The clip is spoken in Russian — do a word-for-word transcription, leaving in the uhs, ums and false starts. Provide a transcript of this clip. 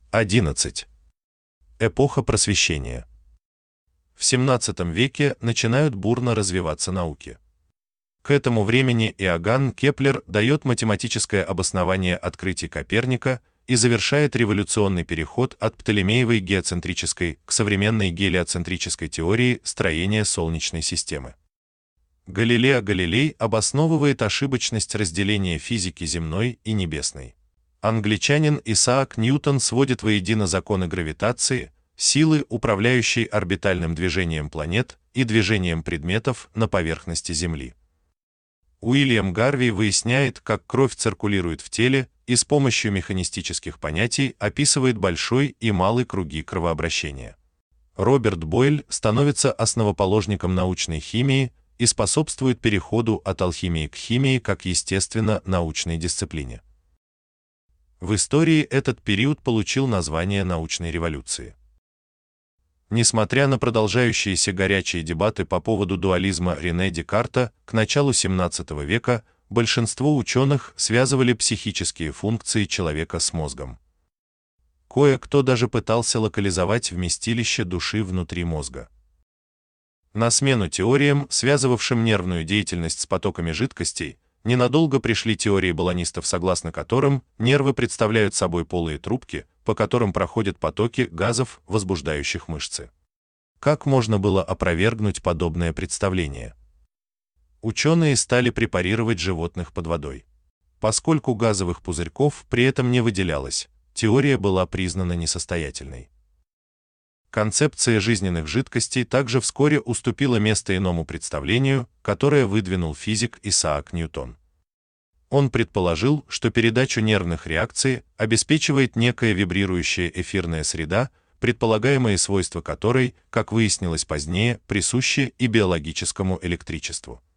одиннадцать. Эпоха Просвещения. В семнадцатом веке начинают бурно развиваться науки. К этому времени Иоганн Кеплер дает математическое обоснование открытий Коперника и завершает революционный переход от Птолемеевой геоцентрической к современной гелиоцентрической теории строения Солнечной системы. Галилео Галилей обосновывает ошибочность разделения физики земной и небесной. Англичанин Исаак Ньютон сводит воедино законы гравитации, силы, управляющей орбитальным движением планет и движением предметов на поверхности Земли. Уильям Гарви выясняет, как кровь циркулирует в теле и с помощью механистических понятий описывает большой и малый круги кровообращения. Роберт Бойль становится основоположником научной химии и способствует переходу от алхимии к химии как естественно-научной дисциплине. В истории этот период получил название научной революции. Несмотря на продолжающиеся горячие дебаты по поводу дуализма Рене Декарта, к началу семнадцатого века большинство ученых связывали психические функции человека с мозгом. Кое-кто даже пытался локализовать вместилище души внутри мозга. На смену теориям, связывавшим нервную деятельность с потоками жидкостей, ненадолго пришли теории баллонистов, согласно которым нервы представляют собой полые трубки, по которым проходят потоки газов, возбуждающих мышцы. Как можно было опровергнуть подобное представление? Ученые стали препарировать животных под водой. Поскольку газовых пузырьков при этом не выделялось, теория была признана несостоятельной. Концепция жизненных жидкостей также вскоре уступила место иному представлению, которое выдвинул физик Исаак Ньютон. Он предположил, что передачу нервных реакций обеспечивает некая вибрирующая эфирная среда, предполагаемые свойства которой, как выяснилось позднее, присущи и биологическому электричеству.